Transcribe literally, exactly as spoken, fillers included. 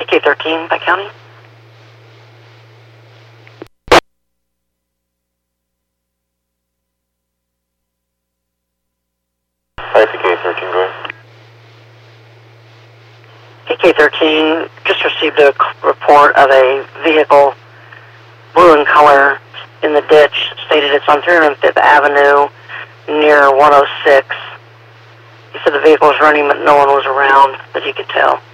K thirteen by county. Hi, P K thirteen, go ahead. P K thirteen just received a report of a vehicle, blue in color, in the ditch. Stated it's on three hundred fifth Avenue near one oh six. He said the vehicle was running, but no one was around that he could tell.